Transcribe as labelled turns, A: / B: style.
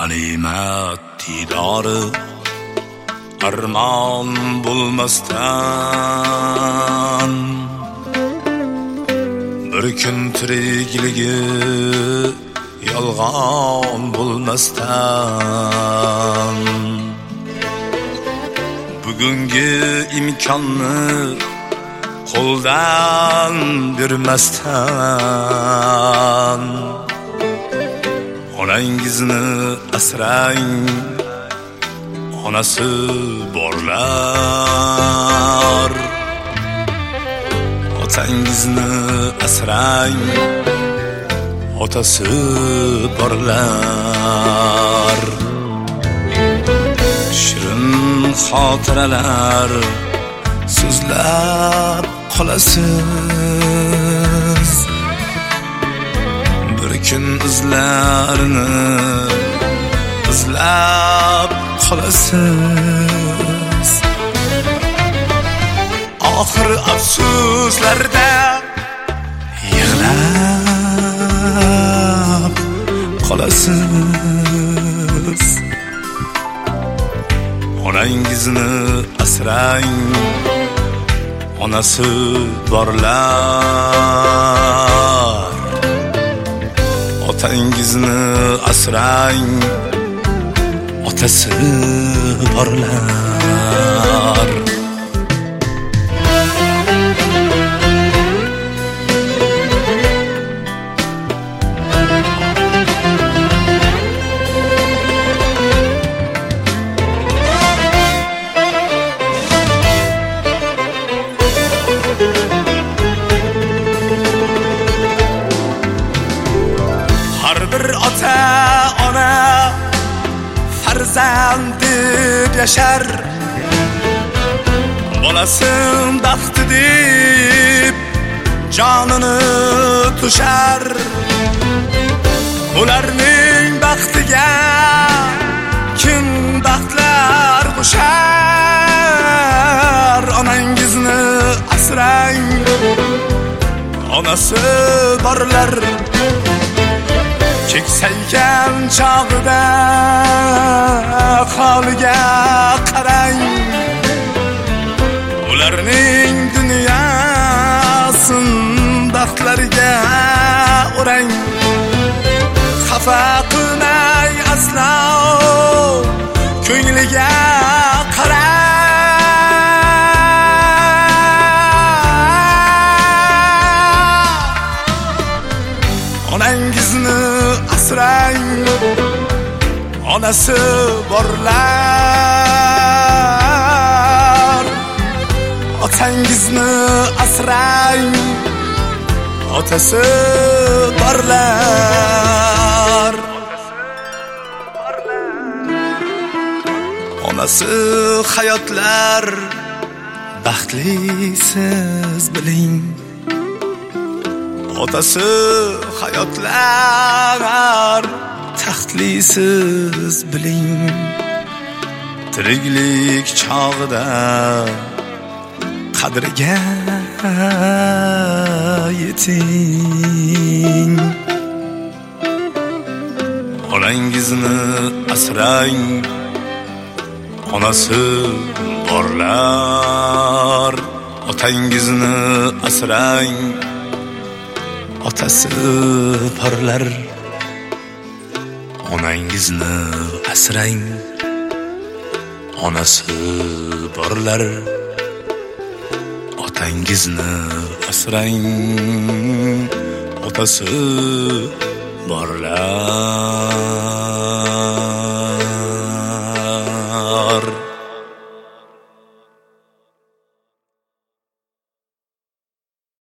A: g'animat didori armon bo'lmasdan bir kun tirikligi yolg'on bo'lmasdan bugungi imkonni qo'ldan bermasdan onangizni asrang, onasi borlar. Otangizni asrang, otasi borlar. Shirin xotiralar so'zlab qolasiz. Bir kun izlarini izlab qolasiz. Oxir afsuslarda yig'lab qolasiz. Onangizni asrang, onasi borlar. Otangizni asrang, otasi borlar. Har bir ota-ona farzand deb yashar, bolasin baxti deb jonini to'shar. Ularning baxtiga kim baxtlar qo'shar? Onangizni asrang, onasi borlar. Keksaygan chog'ida holiga qarang, ularning dunyosin baxtlariga o'rang. Xafa qilmay aslo ko'ngliga qarang. Onangizni asrang, onasi borlar. Otangizni asrang, otasi borlar. Onasi hayotlar baxtlisiz biling. Otasi hayotlar taxtlisiz biling. Tiriklik chog'ida qadriga yeting. Onangizni asrang, onasi borlar. Otangizni asrang, otasi borlar. Onangizni asrang, onasi borlar. Otangizni asrang, otasi borlar.